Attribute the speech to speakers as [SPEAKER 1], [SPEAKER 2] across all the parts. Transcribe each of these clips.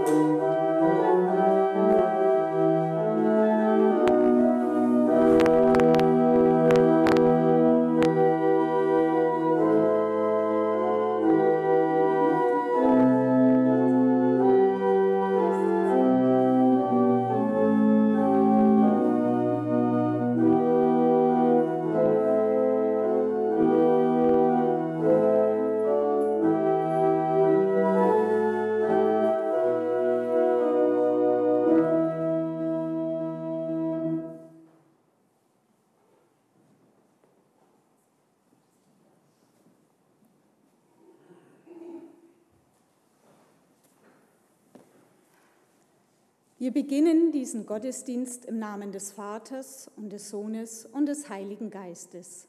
[SPEAKER 1] Wir beginnen diesen Gottesdienst im Namen des Vaters und des Sohnes und des Heiligen Geistes.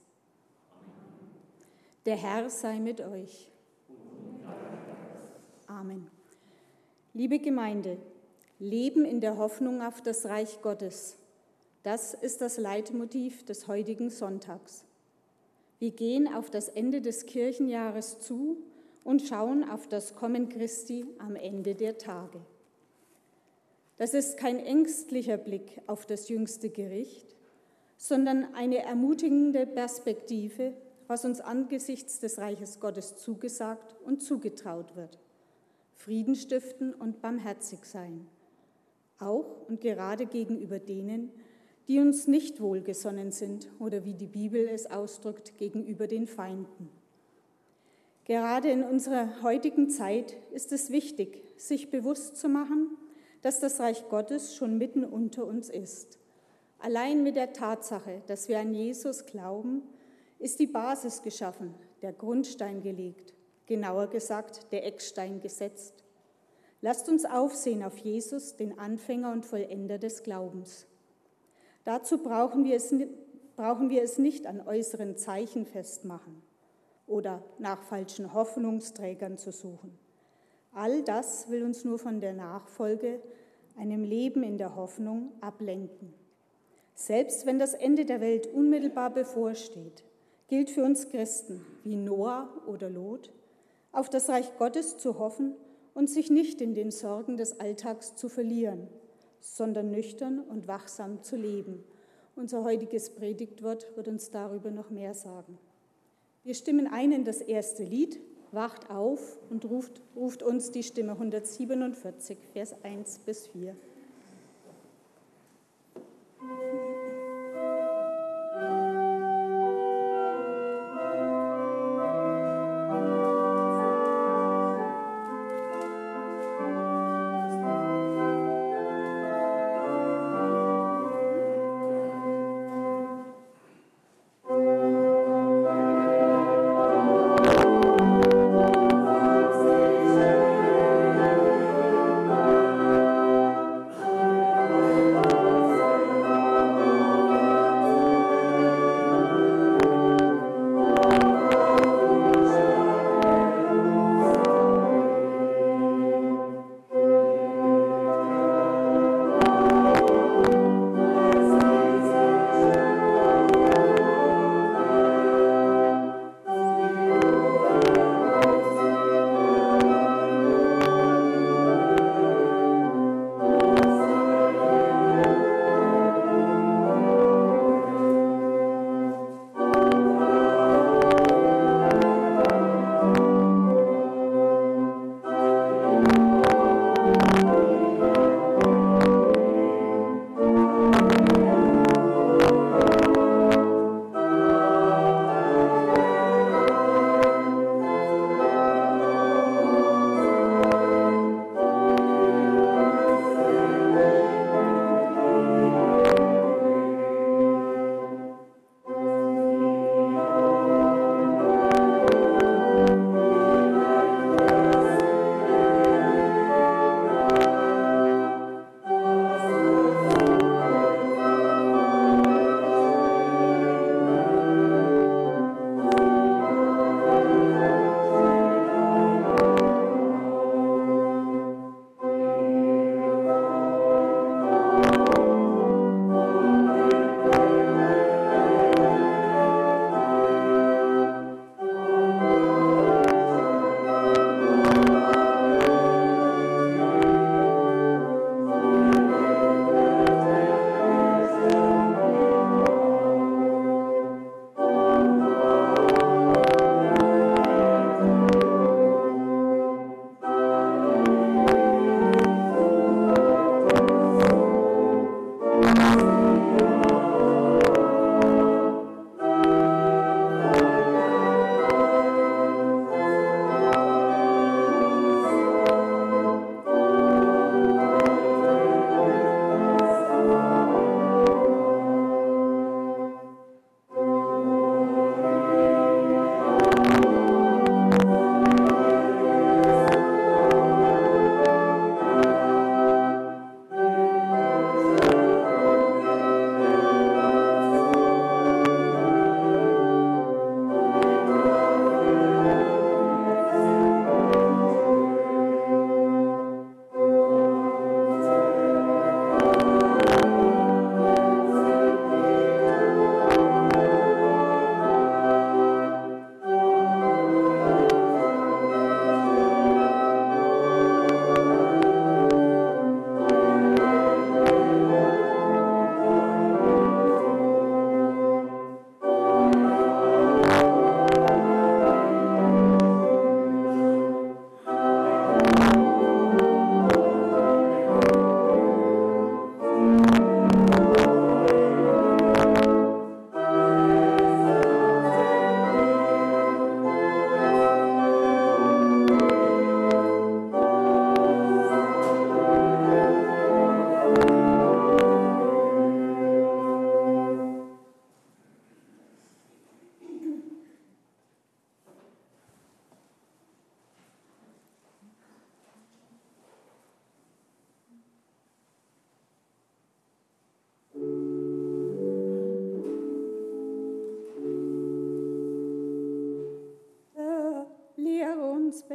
[SPEAKER 1] Der Herr sei mit euch. Amen. Liebe Gemeinde, Leben in der Hoffnung auf das Reich Gottes, das ist das Leitmotiv des heutigen Sonntags. Wir gehen auf das Ende des Kirchenjahres zu und schauen auf das Kommen Christi am Ende der Tage. Das ist kein ängstlicher Blick auf das jüngste Gericht, sondern eine ermutigende Perspektive, was uns angesichts des Reiches Gottes zugesagt und zugetraut wird. Frieden stiften und barmherzig sein, auch und gerade gegenüber denen, die uns nicht wohlgesonnen sind oder wie die Bibel es ausdrückt, gegenüber den Feinden. Gerade in unserer heutigen Zeit ist es wichtig, sich bewusst zu machen, dass das Reich Gottes schon mitten unter uns ist. Allein mit der Tatsache, dass wir an Jesus glauben, ist die Basis geschaffen, der Grundstein gelegt, genauer gesagt, der Eckstein gesetzt. Lasst uns aufsehen auf Jesus, den Anfänger und Vollender des Glaubens. Dazu brauchen wir es nicht an äußeren Zeichen festmachen oder nach falschen Hoffnungsträgern zu suchen. All das will uns nur von der Nachfolge, einem Leben in der Hoffnung, ablenken. Selbst wenn das Ende der Welt unmittelbar bevorsteht, gilt für uns Christen, wie Noah oder Lot, auf das Reich Gottes zu hoffen und sich nicht in den Sorgen des Alltags zu verlieren, sondern nüchtern und wachsam zu leben. Unser heutiges Predigtwort wird uns darüber noch mehr sagen. Wir stimmen ein in das erste Lied, Wacht auf und ruft uns die Stimme 147, Vers 1 bis 4.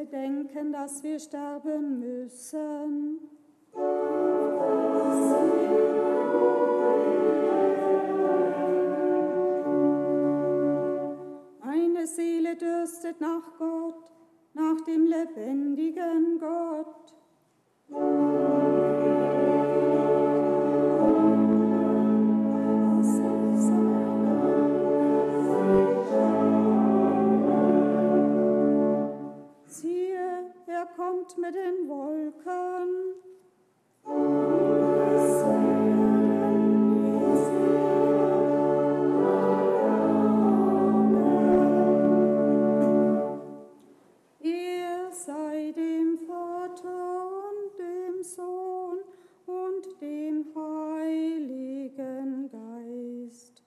[SPEAKER 1] bedenken, dass wir sterben müssen. Meine Seele dürstet nach Gott, nach dem lebendigen Gott. Siehe, er kommt mit den Wolken. Er sei dem Vater und dem Sohn und dem Heiligen Geist.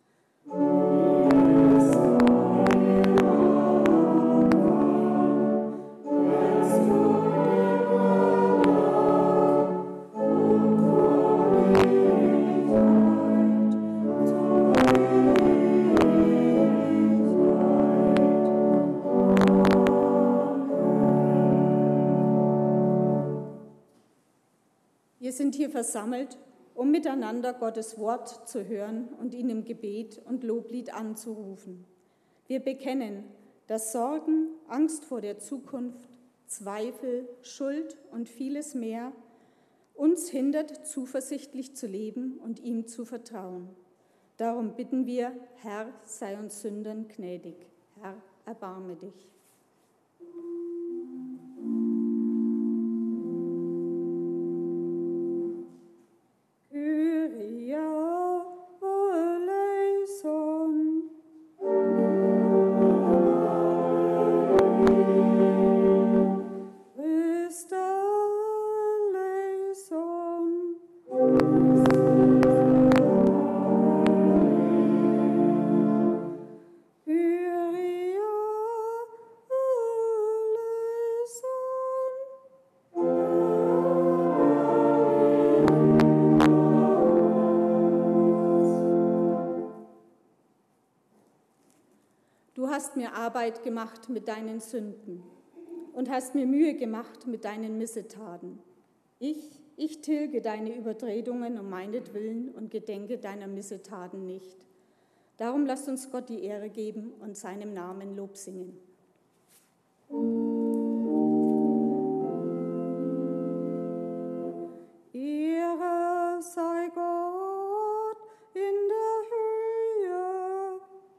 [SPEAKER 1] Wir sind hier versammelt, um miteinander Gottes Wort zu hören und ihn im Gebet und Loblied anzurufen. Wir bekennen, dass Sorgen, Angst vor der Zukunft, Zweifel, Schuld und vieles mehr uns hindert, zuversichtlich zu leben und ihm zu vertrauen. Darum bitten wir, Herr, sei uns Sündern gnädig. Herr, erbarme dich. Du hast mir Arbeit gemacht mit deinen Sünden und hast mir Mühe gemacht mit deinen Missetaten. Ich tilge deine Übertretungen um meinetwillen und gedenke deiner Missetaten nicht. Darum lasst uns Gott die Ehre geben und seinem Namen Lob singen. Ehre sei Gott in der Höhe.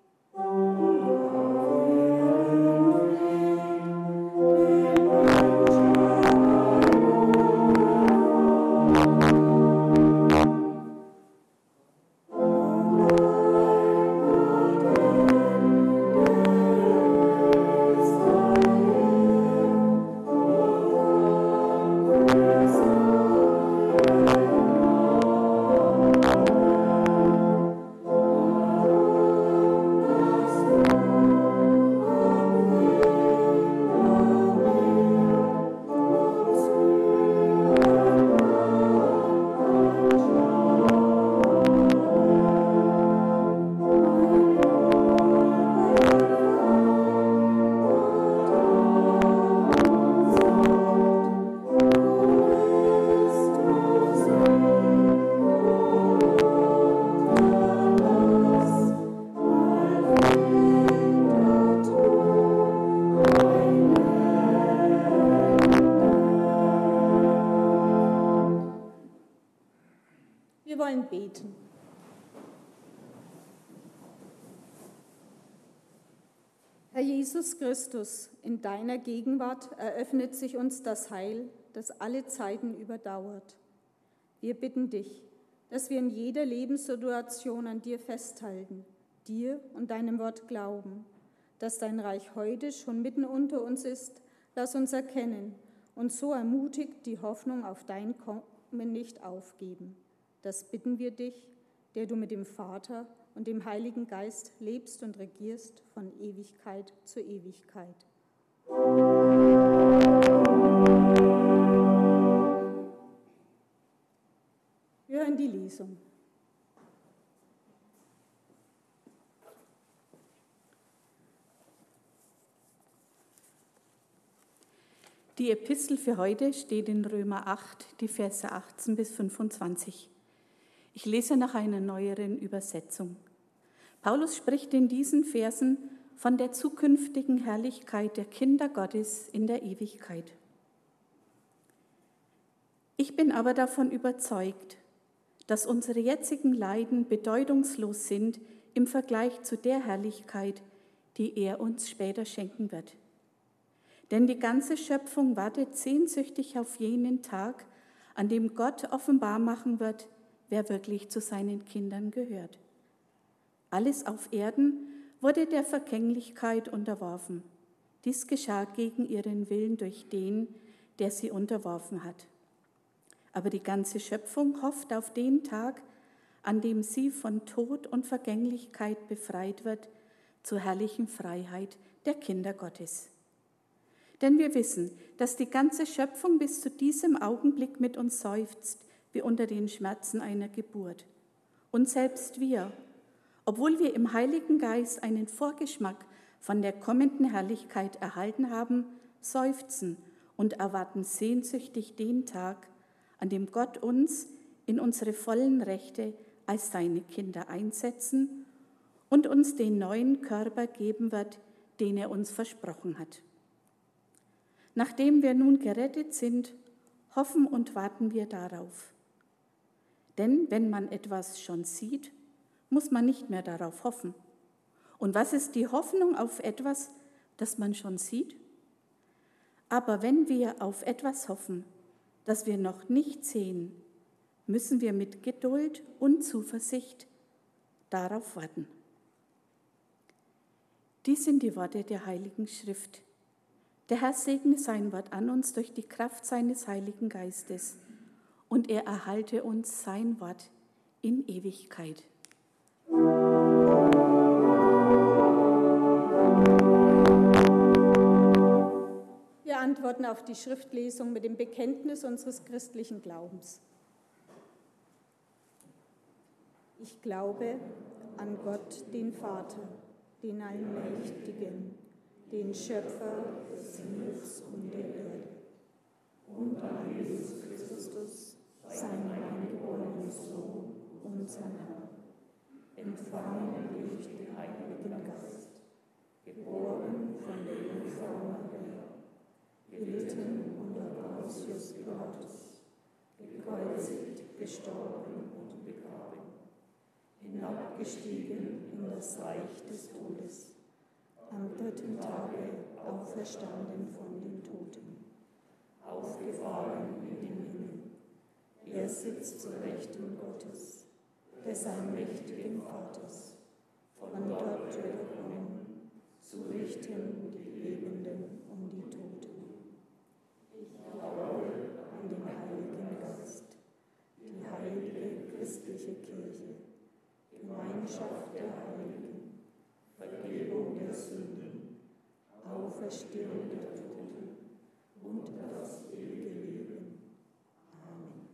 [SPEAKER 1] Wir wollen beten. Herr Jesus Christus, in deiner Gegenwart eröffnet sich uns das Heil, das alle Zeiten überdauert. Wir bitten dich, dass wir in jeder Lebenssituation an dir festhalten, dir und deinem Wort glauben, dass dein Reich heute schon mitten unter uns ist. Lass uns erkennen und so ermutigt die Hoffnung auf dein Kommen nicht aufgeben. Das bitten wir dich, der du mit dem Vater und dem Heiligen Geist lebst und regierst von Ewigkeit zu Ewigkeit. Wir hören die Lesung.
[SPEAKER 2] Die Epistel für heute steht in Römer 8, die Verse 18 bis 25. Ich lese nach einer neueren Übersetzung. Paulus spricht in diesen Versen von der zukünftigen Herrlichkeit der Kinder Gottes in der Ewigkeit. Ich bin aber davon überzeugt, dass unsere jetzigen Leiden bedeutungslos sind im Vergleich zu der Herrlichkeit, die er uns später schenken wird. Denn die ganze Schöpfung wartet sehnsüchtig auf jenen Tag, an dem Gott offenbar machen wird, wer wirklich zu seinen Kindern gehört. Alles auf Erden wurde der Vergänglichkeit unterworfen. Dies geschah gegen ihren Willen durch den, der sie unterworfen hat. Aber die ganze Schöpfung hofft auf den Tag, an dem sie von Tod und Vergänglichkeit befreit wird, zur herrlichen Freiheit der Kinder Gottes. Denn wir wissen, dass die ganze Schöpfung bis zu diesem Augenblick mit uns seufzt, wie unter den Schmerzen einer Geburt. Und selbst wir, obwohl wir im Heiligen Geist einen Vorgeschmack von der kommenden Herrlichkeit erhalten haben, seufzen und erwarten sehnsüchtig den Tag, an dem Gott uns in unsere vollen Rechte als seine Kinder einsetzen und uns den neuen Körper geben wird, den er uns versprochen hat. Nachdem wir nun gerettet sind, hoffen und warten wir darauf. Denn wenn man etwas schon sieht, muss man nicht mehr darauf hoffen. Und was ist die Hoffnung auf etwas, das man schon sieht? Aber wenn wir auf etwas hoffen, das wir noch nicht sehen, müssen wir mit Geduld und Zuversicht darauf warten. Dies sind die Worte der Heiligen Schrift. Der Herr segne sein Wort an uns durch die Kraft seines Heiligen Geistes und er erhalte uns sein Wort in Ewigkeit.
[SPEAKER 1] Wir antworten auf die Schriftlesung mit dem Bekenntnis unseres christlichen Glaubens. Ich glaube an Gott, den Vater, den Allmächtigen, den Schöpfer des Himmels und der Erde, und an Jesus Christus, seinen eingeborenen Sohn, unseren Herrn, empfangen durch den Heiligen Geist, geboren von der Jungfrau Maria, gelitten unter Pontius Pilatus, gekreuzigt, gestorben und begraben, hinabgestiegen in das Reich des Todes, am dritten Tage auferstanden von den Toten, aufgefahren in den Himmel. Er sitzt zur Rechten Gottes, des allmächtigen Vaters. Von dort wird er kommen, zu richten die Lebenden und die Toten. Ich glaube an den Heiligen Geist, die heilige christliche Kirche, Gemeinschaft der Heiligen, Vergebung der Sünden, Auferstehung der Toten und das ewige Leben. Amen.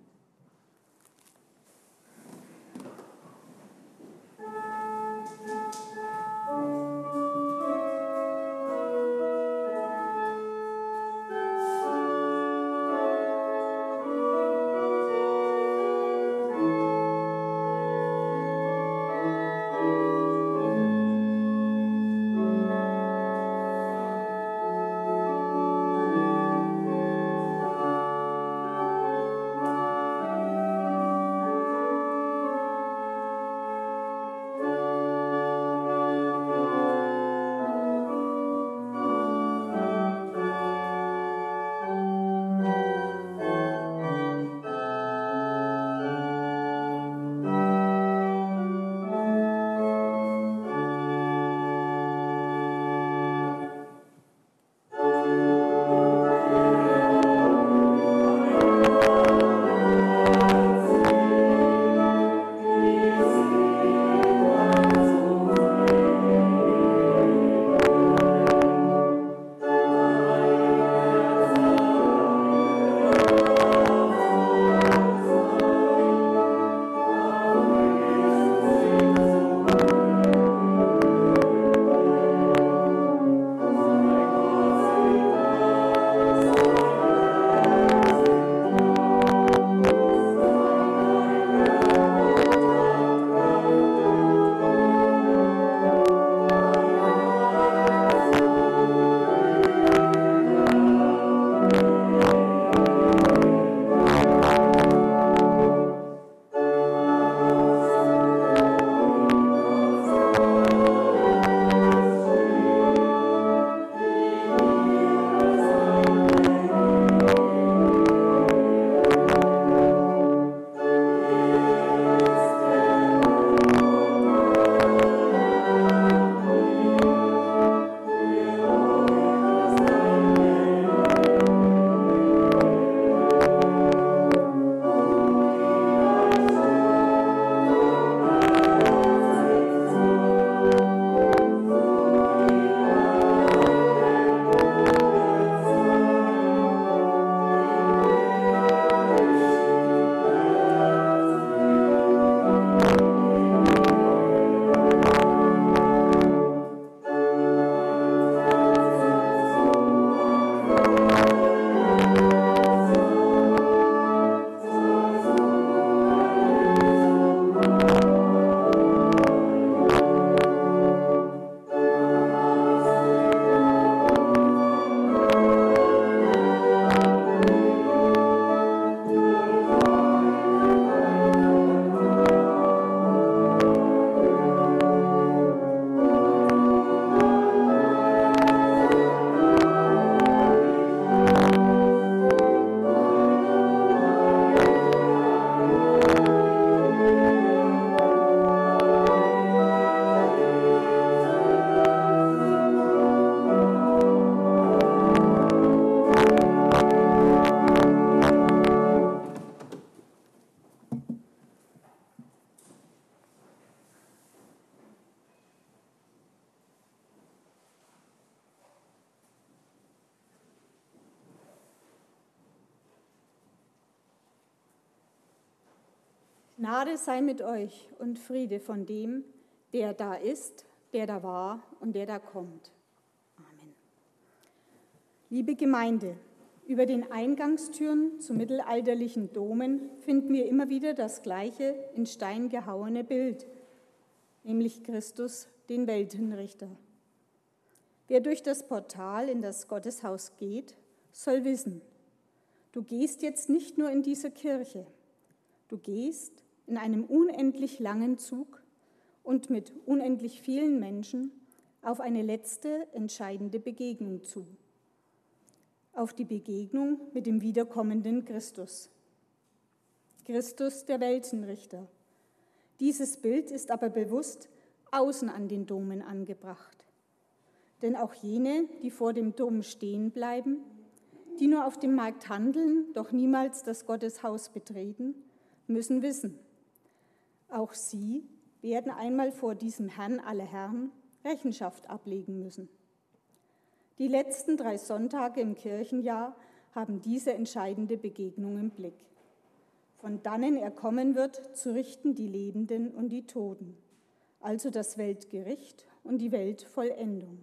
[SPEAKER 1] Gnade sei mit euch und Friede von dem, der da ist, der da war und der da kommt. Amen. Liebe Gemeinde, über den Eingangstüren zu mittelalterlichen Domen finden wir immer wieder das gleiche in Stein gehauene Bild, nämlich Christus, den Weltenrichter. Wer durch das Portal in das Gotteshaus geht, soll wissen, du gehst jetzt nicht nur in diese Kirche, du gehst in einem unendlich langen Zug und mit unendlich vielen Menschen auf eine letzte entscheidende Begegnung zu. Auf die Begegnung mit dem wiederkommenden Christus. Christus, der Weltenrichter. Dieses Bild ist aber bewusst außen an den Domen angebracht. Denn auch jene, die vor dem Dom stehen bleiben, die nur auf dem Markt handeln, doch niemals das Gotteshaus betreten, müssen wissen, auch sie werden einmal vor diesem Herrn aller Herren Rechenschaft ablegen müssen. Die letzten 3 Sonntage im Kirchenjahr haben diese entscheidende Begegnung im Blick. Von dannen er kommen wird, zu richten die Lebenden und die Toten, also das Weltgericht und die Weltvollendung.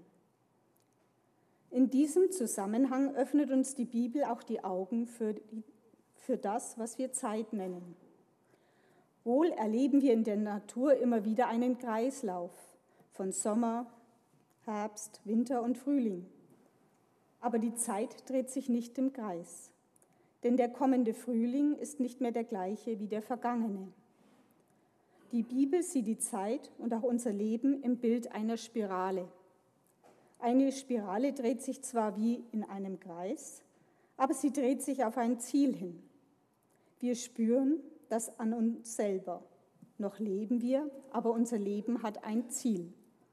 [SPEAKER 1] In diesem Zusammenhang öffnet uns die Bibel auch die Augen für das, was wir Zeit nennen. Wohl erleben wir in der Natur immer wieder einen Kreislauf von Sommer, Herbst, Winter und Frühling. Aber die Zeit dreht sich nicht im Kreis, denn der kommende Frühling ist nicht mehr der gleiche wie der vergangene. Die Bibel sieht die Zeit und auch unser Leben im Bild einer Spirale. Eine Spirale dreht sich zwar wie in einem Kreis, aber sie dreht sich auf ein Ziel hin. Wir spüren das an uns selber. Noch leben wir, aber unser Leben hat ein Ziel.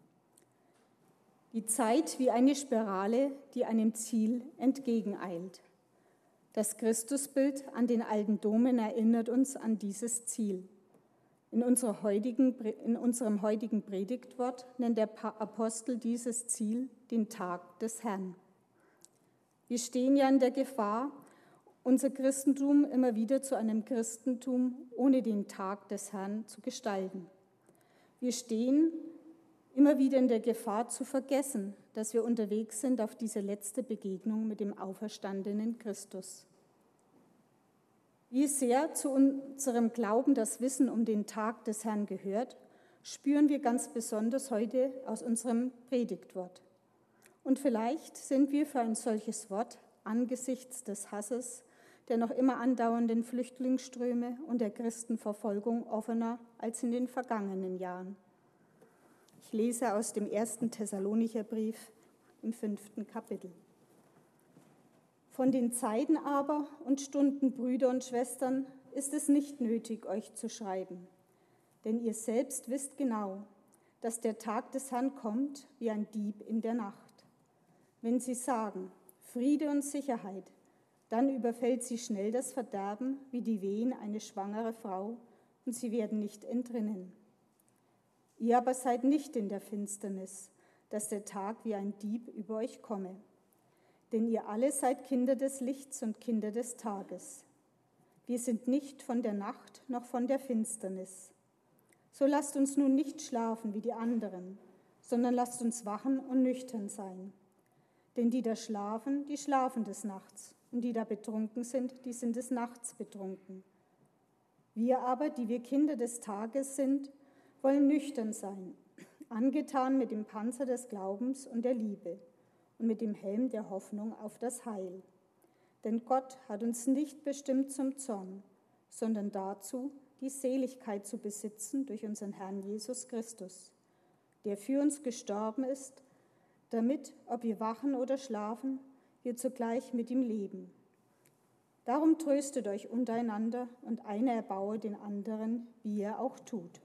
[SPEAKER 1] Die Zeit wie eine Spirale, die einem Ziel entgegeneilt. Das Christusbild an den alten Domen erinnert uns an dieses Ziel. In unserem heutigen Predigtwort nennt der Apostel dieses Ziel den Tag des Herrn. Wir stehen ja in der Gefahr, unser Christentum immer wieder zu einem Christentum ohne den Tag des Herrn zu gestalten. Wir stehen immer wieder in der Gefahr zu vergessen, dass wir unterwegs sind auf diese letzte Begegnung mit dem auferstandenen Christus. Wie sehr zu unserem Glauben das Wissen um den Tag des Herrn gehört, spüren wir ganz besonders heute aus unserem Predigtwort. Und vielleicht sind wir für ein solches Wort angesichts des Hasses, der noch immer andauernden Flüchtlingsströme und der Christenverfolgung offener als in den vergangenen Jahren. Ich lese aus dem 1. Thessalonicher Brief im 5. Kapitel. Von den Zeiten aber und Stunden, Brüder und Schwestern, ist es nicht nötig, euch zu schreiben. Denn ihr selbst wisst genau, dass der Tag des Herrn kommt wie ein Dieb in der Nacht. Wenn sie sagen, Friede und Sicherheit, dann überfällt sie schnell das Verderben wie die Wehen eine schwangere Frau und sie werden nicht entrinnen. Ihr aber seid nicht in der Finsternis, dass der Tag wie ein Dieb über euch komme. Denn ihr alle seid Kinder des Lichts und Kinder des Tages. Wir sind nicht von der Nacht noch von der Finsternis. So lasst uns nun nicht schlafen wie die anderen, sondern lasst uns wachen und nüchtern sein. Denn die da schlafen, die schlafen des Nachts, und die da betrunken sind, die sind des Nachts betrunken. Wir aber, die wir Kinder des Tages sind, wollen nüchtern sein, angetan mit dem Panzer des Glaubens und der Liebe und mit dem Helm der Hoffnung auf das Heil. Denn Gott hat uns nicht bestimmt zum Zorn, sondern dazu, die Seligkeit zu besitzen durch unseren Herrn Jesus Christus, der für uns gestorben ist, damit, ob wir wachen oder schlafen, wir zugleich mit ihm leben. Darum tröstet euch untereinander und einer erbaue den anderen, wie er auch tut.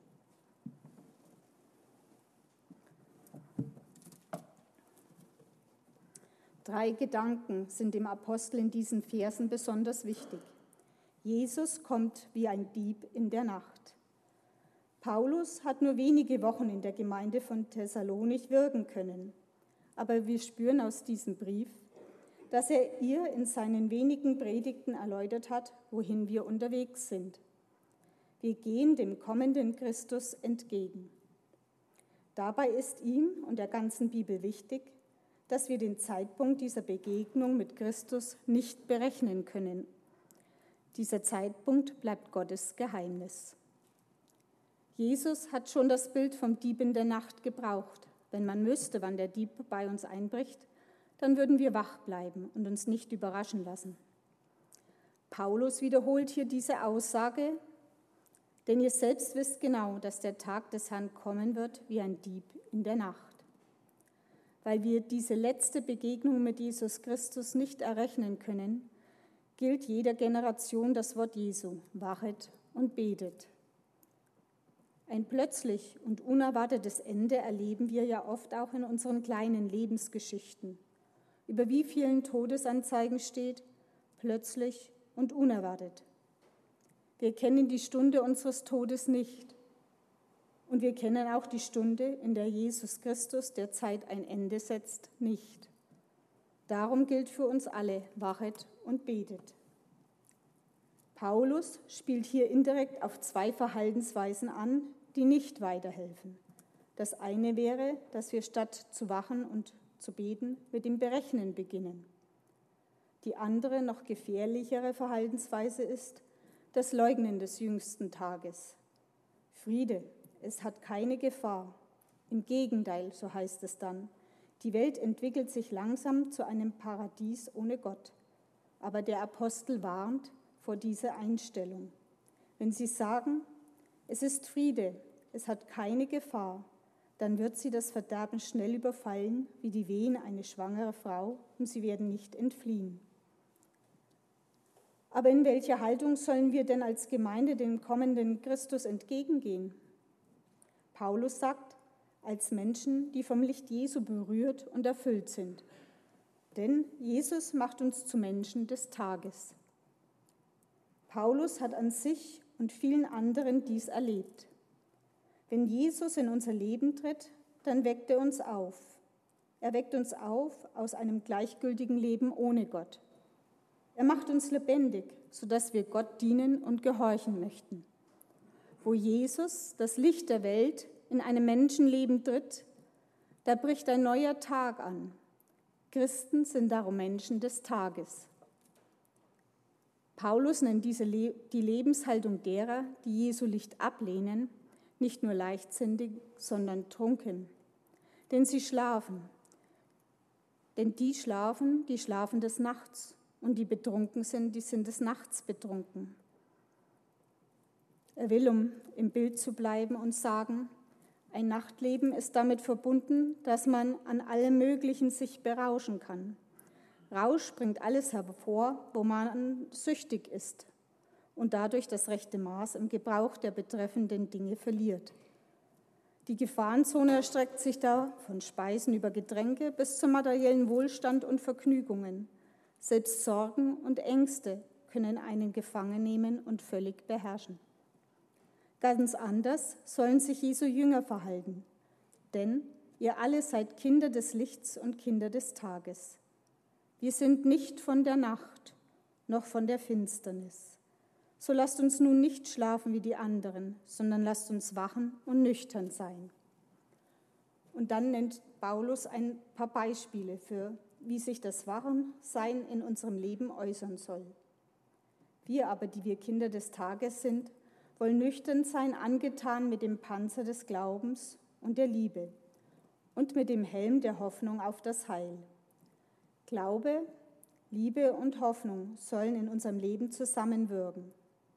[SPEAKER 1] Drei Gedanken sind dem Apostel in diesen Versen besonders wichtig. Jesus kommt wie ein Dieb in der Nacht. Paulus hat nur wenige Wochen in der Gemeinde von Thessalonich wirken können, aber wir spüren aus diesem Brief, dass er ihr in seinen wenigen Predigten erläutert hat, wohin wir unterwegs sind. Wir gehen dem kommenden Christus entgegen. Dabei ist ihm und der ganzen Bibel wichtig, dass wir den Zeitpunkt dieser Begegnung mit Christus nicht berechnen können. Dieser Zeitpunkt bleibt Gottes Geheimnis. Jesus hat schon das Bild vom Dieb in der Nacht gebraucht. Wenn man wüsste, wann der Dieb bei uns einbricht, dann würden wir wach bleiben und uns nicht überraschen lassen. Paulus wiederholt hier diese Aussage, denn ihr selbst wisst genau, dass der Tag des Herrn kommen wird wie ein Dieb in der Nacht. Weil wir diese letzte Begegnung mit Jesus Christus nicht errechnen können, gilt jeder Generation das Wort Jesu: Wachet und betet. Ein plötzlich und unerwartetes Ende erleben wir ja oft auch in unseren kleinen Lebensgeschichten. Über wie vielen Todesanzeigen steht: plötzlich und unerwartet. Wir kennen die Stunde unseres Todes nicht. Und wir kennen auch die Stunde, in der Jesus Christus der Zeit ein Ende setzt, nicht. Darum gilt für uns alle: Wachet und betet. Paulus spielt hier indirekt auf zwei Verhaltensweisen an, die nicht weiterhelfen. Das eine wäre, dass wir statt zu wachen und zu beten mit dem Berechnen beginnen. Die andere, noch gefährlichere Verhaltensweise ist das Leugnen des jüngsten Tages. Friede, es hat keine Gefahr. Im Gegenteil, so heißt es dann, die Welt entwickelt sich langsam zu einem Paradies ohne Gott. Aber der Apostel warnt vor dieser Einstellung. Wenn sie sagen, es ist Friede, es hat keine Gefahr, dann wird sie das Verderben schnell überfallen, wie die Wehen eine schwangere Frau, und sie werden nicht entfliehen. Aber in welcher Haltung sollen wir denn als Gemeinde dem kommenden Christus entgegengehen? Paulus sagt, als Menschen, die vom Licht Jesu berührt und erfüllt sind. Denn Jesus macht uns zu Menschen des Tages. Paulus hat an sich und vielen anderen dies erlebt. Wenn Jesus in unser Leben tritt, dann weckt er uns auf. Er weckt uns auf aus einem gleichgültigen Leben ohne Gott. Er macht uns lebendig, sodass wir Gott dienen und gehorchen möchten. Wo Jesus, das Licht der Welt, in einem Menschenleben tritt, da bricht ein neuer Tag an. Christen sind darum Menschen des Tages. Paulus nennt die Lebenshaltung derer, die Jesu Licht ablehnen, nicht nur leichtsinnig, sondern trunken. Denn sie schlafen. Denn die schlafen des Nachts. Und die betrunken sind, die sind des Nachts betrunken. Er will, um im Bild zu bleiben, uns sagen, ein Nachtleben ist damit verbunden, dass man an allem Möglichen sich berauschen kann. Rausch bringt alles hervor, wo man süchtig ist und dadurch das rechte Maß im Gebrauch der betreffenden Dinge verliert. Die Gefahrenzone erstreckt sich da von Speisen über Getränke bis zum materiellen Wohlstand und Vergnügungen. Selbst Sorgen und Ängste können einen gefangen nehmen und völlig beherrschen. Ganz anders sollen sich Jesu Jünger verhalten, denn ihr alle seid Kinder des Lichts und Kinder des Tages. Wir sind nicht von der Nacht, noch von der Finsternis. So lasst uns nun nicht schlafen wie die anderen, sondern lasst uns wachen und nüchtern sein. Und dann nennt Paulus ein paar Beispiele für, wie sich das Wachensein in unserem Leben äußern soll. Wir aber, die wir Kinder des Tages sind, wollen nüchtern sein, angetan mit dem Panzer des Glaubens und der Liebe und mit dem Helm der Hoffnung auf das Heil. Glaube, Liebe und Hoffnung sollen in unserem Leben zusammenwirken.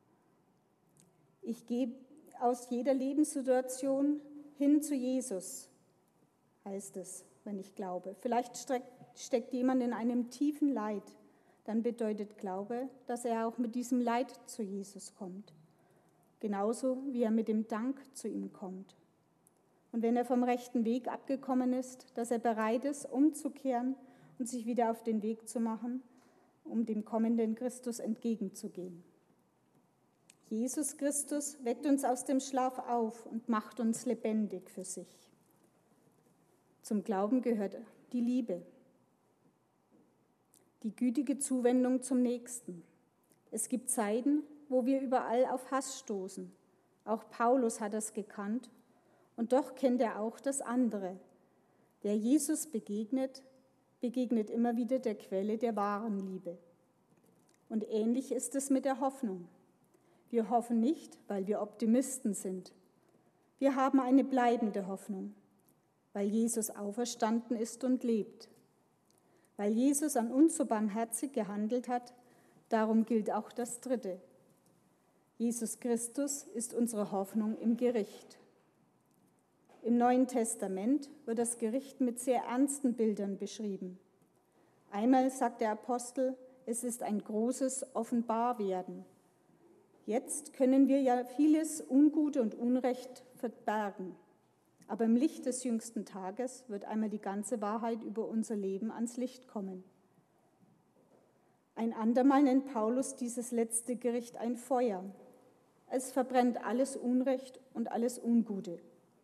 [SPEAKER 1] Ich gehe aus jeder Lebenssituation hin zu Jesus, heißt es, wenn ich glaube. Vielleicht steckt jemand in einem tiefen Leid, dann bedeutet Glaube, dass er auch mit diesem Leid zu Jesus kommt. Genauso wie er mit dem Dank zu ihm kommt. Und wenn er vom rechten Weg abgekommen ist, dass er bereit ist, umzukehren und sich wieder auf den Weg zu machen, um dem kommenden Christus entgegenzugehen. Jesus Christus weckt uns aus dem Schlaf auf und macht uns lebendig für sich. Zum Glauben gehört die Liebe, die gütige Zuwendung zum Nächsten. Es gibt Zeiten, wo wir überall auf Hass stoßen Auch Paulus hat es gekannt und doch kennt er auch das andere. Wer Jesus begegnet, begegnet immer wieder der Quelle der wahren Liebe. Und ähnlich ist es mit der Hoffnung. Wir hoffen nicht, weil wir Optimisten sind. Wir haben eine bleibende Hoffnung, weil Jesus auferstanden ist und lebt. Weil Jesus an uns so barmherzig gehandelt hat, darum gilt auch das Dritte. Jesus Christus ist unsere Hoffnung im Gericht. Im Neuen Testament wird das Gericht mit sehr ernsten Bildern beschrieben. Einmal sagt der Apostel, es ist ein großes Offenbarwerden. Jetzt können wir ja vieles Ungute und Unrecht verbergen. Aber im Licht des jüngsten Tages wird einmal die ganze Wahrheit über unser Leben ans Licht kommen. Ein andermal nennt Paulus dieses letzte Gericht ein Feuer. Es verbrennt alles Unrecht und alles Ungute.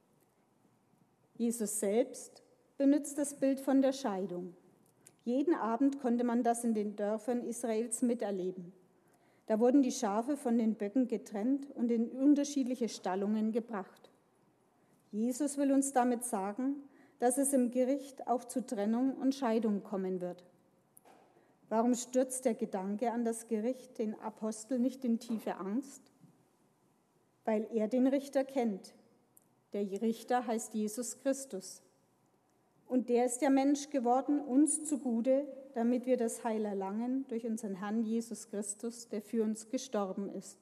[SPEAKER 1] Jesus selbst benutzt das Bild von der Scheidung. Jeden Abend konnte man das in den Dörfern Israels miterleben. Da wurden die Schafe von den Böcken getrennt und in unterschiedliche Stallungen gebracht. Jesus will uns damit sagen, dass es im Gericht auch zu Trennung und Scheidung kommen wird. Warum stürzt der Gedanke an das Gericht den Apostel nicht in tiefe Angst? Weil er den Richter kennt. Der Richter heißt Jesus Christus. Und der ist ja Mensch geworden, uns zugute, damit wir das Heil erlangen durch unseren Herrn Jesus Christus, der für uns gestorben ist.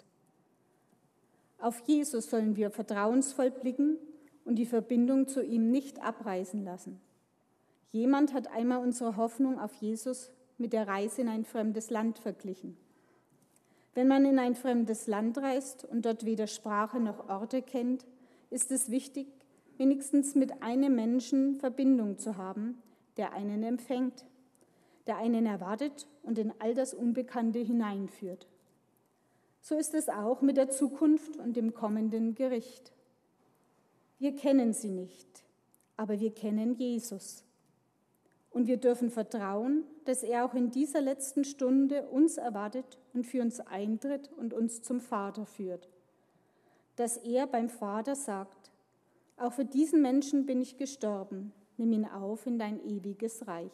[SPEAKER 1] Auf Jesus sollen wir vertrauensvoll blicken und die Verbindung zu ihm nicht abreißen lassen. Jemand hat einmal unsere Hoffnung auf Jesus mit der Reise in ein fremdes Land verglichen. Wenn man in ein fremdes Land reist und dort weder Sprache noch Orte kennt, ist es wichtig, wenigstens mit einem Menschen Verbindung zu haben, der einen empfängt, der einen erwartet und in all das Unbekannte hineinführt. So ist es auch mit der Zukunft und dem kommenden Gericht. Wir kennen sie nicht, aber wir kennen Jesus. Und wir dürfen vertrauen, dass er auch in dieser letzten Stunde uns erwartet und für uns eintritt und uns zum Vater führt. Dass er beim Vater sagt, auch für diesen Menschen bin ich gestorben, nimm ihn auf in dein ewiges Reich.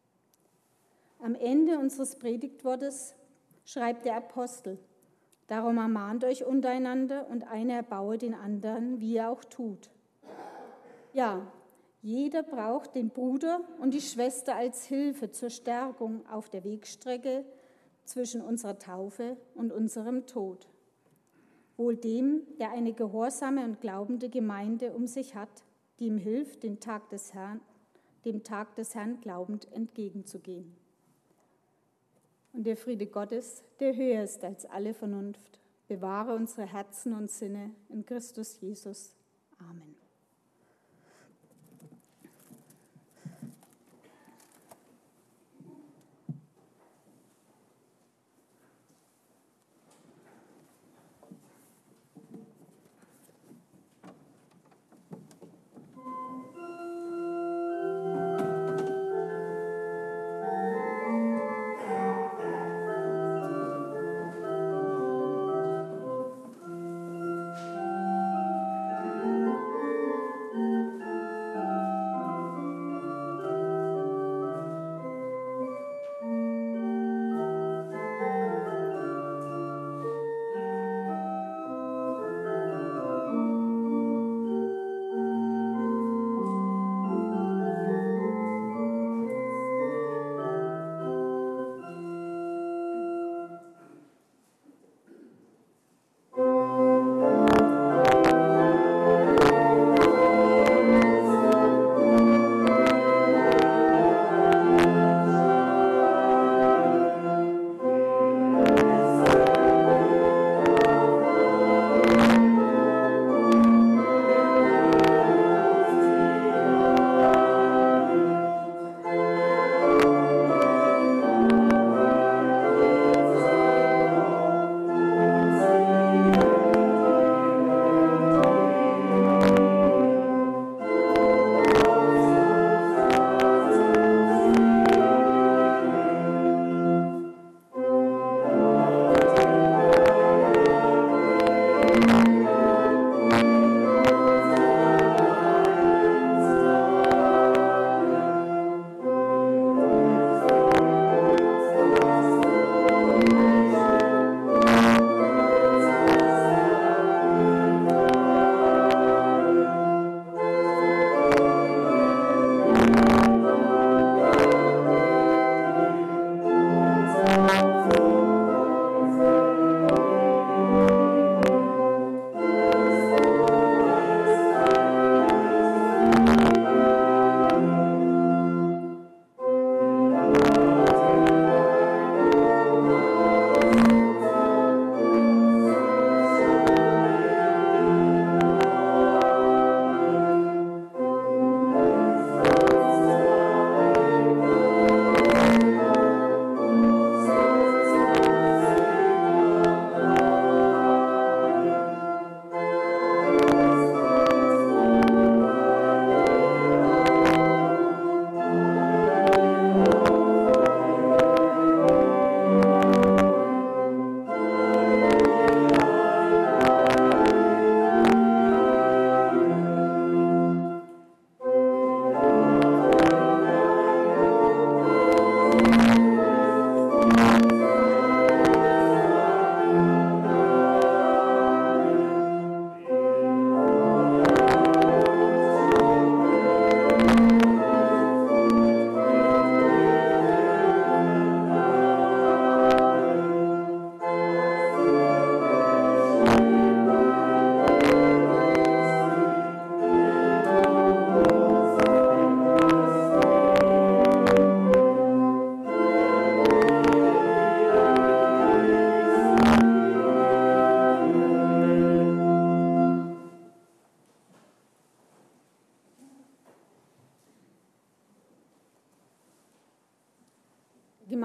[SPEAKER 1] Am Ende unseres Predigtwortes schreibt der Apostel, darum ermahnt euch untereinander und einer erbaue den anderen, wie er auch tut. Ja, jeder braucht den Bruder und die Schwester als Hilfe zur Stärkung auf der Wegstrecke zwischen unserer Taufe und unserem Tod. Wohl dem, der eine gehorsame und glaubende Gemeinde um sich hat, die ihm hilft, dem Tag des Herrn glaubend entgegenzugehen. Und der Friede Gottes, der höher ist als alle Vernunft, bewahre unsere Herzen und Sinne in Christus Jesus. Amen.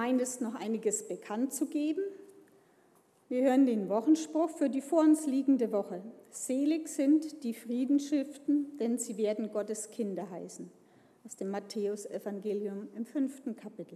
[SPEAKER 1] Gemeinde ist noch einiges bekannt zu geben. Wir hören den Wochenspruch für die vor uns liegende Woche. Selig sind die Friedensstiften, denn sie werden Gottes Kinder heißen. Aus dem Matthäus-Evangelium im 5. Kapitel.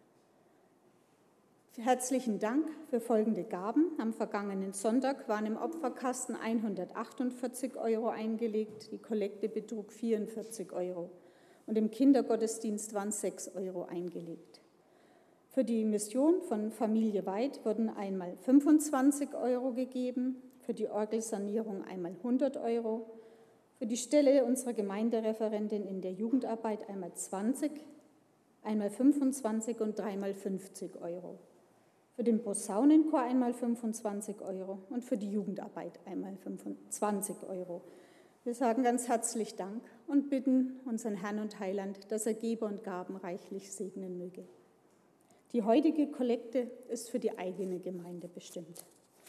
[SPEAKER 1] Herzlichen Dank für folgende Gaben. Am vergangenen Sonntag waren im Opferkasten 148 € eingelegt, die Kollekte betrug 44 € und im Kindergottesdienst waren 6 € eingelegt. Für die Mission von Familie Weid wurden einmal 25 € gegeben, für die Orgelsanierung einmal 100 €, für die Stelle unserer Gemeindereferentin in der Jugendarbeit einmal 20, einmal 25 und dreimal 50 €. Für den Posaunenchor einmal 25 € und für die Jugendarbeit einmal 25 €. Wir sagen ganz herzlich Dank und bitten unseren Herrn und Heiland, dass er Geber und Gaben reichlich segnen möge. Die heutige Kollekte ist für die eigene Gemeinde bestimmt.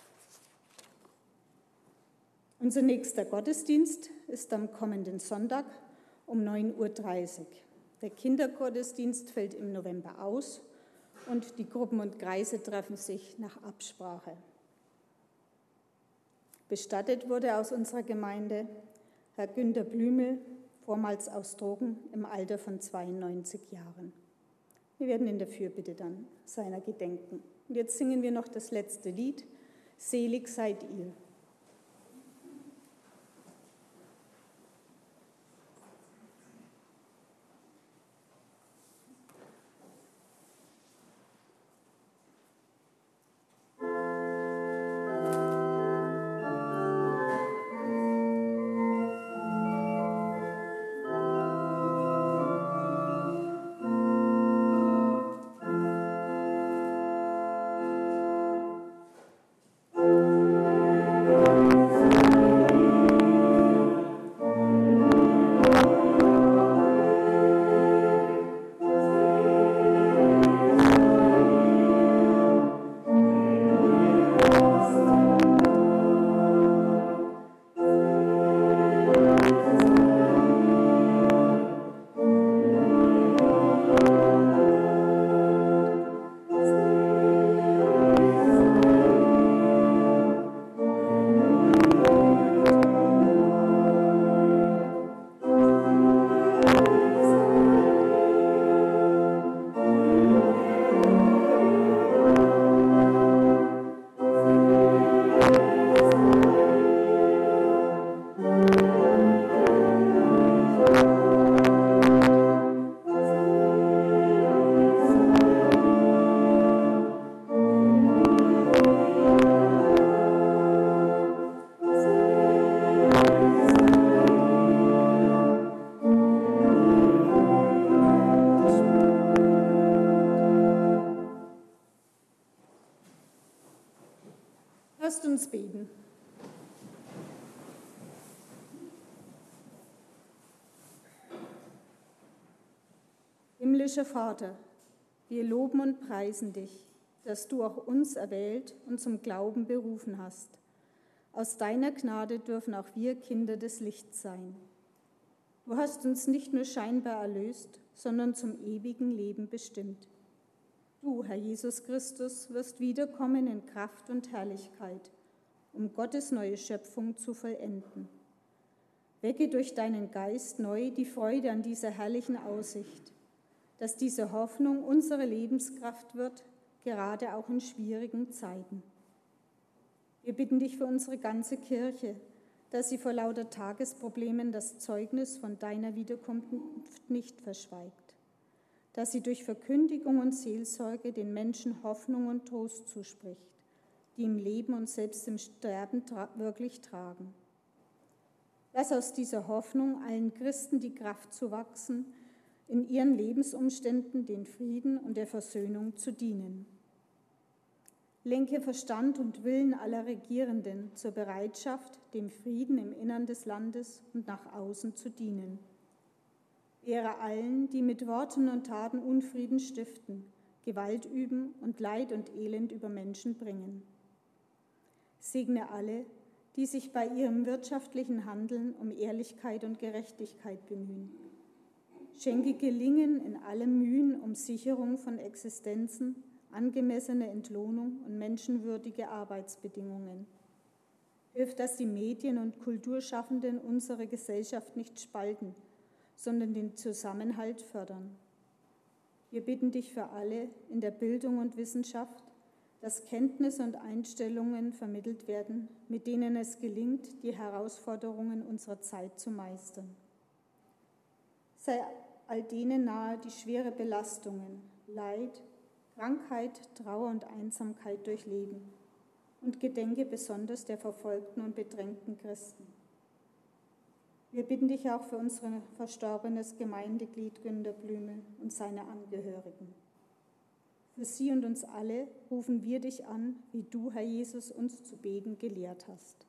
[SPEAKER 1] Unser nächster Gottesdienst ist am kommenden Sonntag um 9:30 Uhr. Der Kindergottesdienst fällt im November aus und die Gruppen und Kreise treffen sich nach Absprache. Bestattet wurde aus unserer Gemeinde Herr Günter Blümel, vormals aus Trogen, im Alter von 92 Jahren. Wir werden in der Fürbitte dann seiner gedenken. Und jetzt singen wir noch das letzte Lied, Selig seid ihr. Lasst uns beten. Himmlischer Vater, wir loben und preisen dich, dass du auch uns erwählt und zum Glauben berufen hast. Aus deiner Gnade dürfen auch wir Kinder des Lichts sein. Du hast uns nicht nur scheinbar erlöst, sondern zum ewigen Leben bestimmt. Du, Herr Jesus Christus, wirst wiederkommen in Kraft und Herrlichkeit, um Gottes neue Schöpfung zu vollenden. Wecke durch deinen Geist neu die Freude an dieser herrlichen Aussicht, dass diese Hoffnung unsere Lebenskraft wird, gerade auch in schwierigen Zeiten. Wir bitten dich für unsere ganze Kirche, dass sie vor lauter Tagesproblemen das Zeugnis von deiner Wiederkunft nicht verschweigt, dass sie durch Verkündigung und Seelsorge den Menschen Hoffnung und Trost zuspricht, die im Leben und selbst im Sterben wirklich tragen. Lass aus dieser Hoffnung allen Christen die Kraft zu wachsen, in ihren Lebensumständen den Frieden und der Versöhnung zu dienen. Lenke Verstand und Willen aller Regierenden zur Bereitschaft, dem Frieden im Innern des Landes und nach außen zu dienen. Ehre allen, die mit Worten und Taten Unfrieden stiften, Gewalt üben und Leid und Elend über Menschen bringen. Segne alle, die sich bei ihrem wirtschaftlichen Handeln um Ehrlichkeit und Gerechtigkeit bemühen. Schenke Gelingen in allem Mühen um Sicherung von Existenzen, angemessene Entlohnung und menschenwürdige Arbeitsbedingungen. Hilf, dass die Medien- und Kulturschaffenden unsere Gesellschaft nicht spalten, sondern den Zusammenhalt fördern. Wir bitten dich für alle in der Bildung und Wissenschaft, dass Kenntnisse und Einstellungen vermittelt werden, mit denen es gelingt, die Herausforderungen unserer Zeit zu meistern. Sei all denen nahe, die schwere Belastungen, Leid, Krankheit, Trauer und Einsamkeit durchleben, und gedenke besonders der verfolgten und bedrängten Christen. Wir bitten dich auch für unser verstorbenes Gemeindeglied Günter Blümel und seine Angehörigen. Für sie und uns alle rufen wir dich an, wie du, Herr Jesus, uns zu beten gelehrt hast.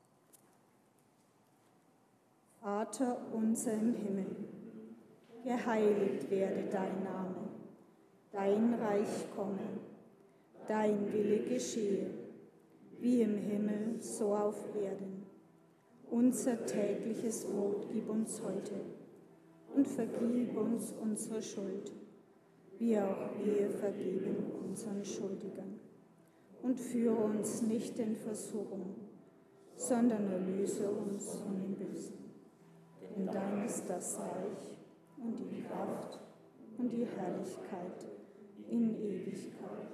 [SPEAKER 1] Vater unser im Himmel, geheiligt werde dein Name, dein Reich komme, dein Wille geschehe, wie im Himmel, so auf Erden. Unser tägliches Brot gib uns heute und vergib uns unsere Schuld, wie auch wir vergeben unseren Schuldigern. Und führe uns nicht in Versuchung, sondern erlöse uns von dem Bösen. Denn dein ist das Reich und die Kraft und die Herrlichkeit in Ewigkeit.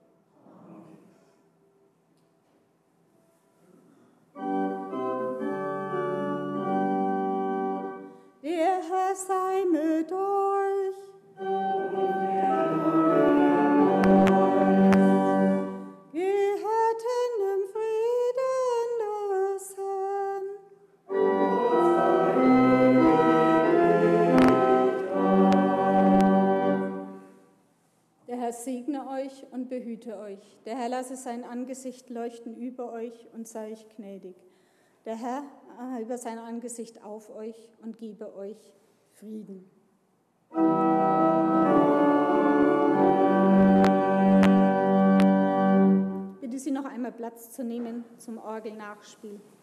[SPEAKER 1] Der Herr sei mit euch. Gehet in dem Frieden des Herrn. Der Herr segne euch und behüte euch. Der Herr lasse sein Angesicht leuchten über euch und sei euch gnädig. Der Herr über sein Angesicht auf euch und gebe euch Frieden. Ich bitte Sie noch einmal Platz zu nehmen zum Orgelnachspiel.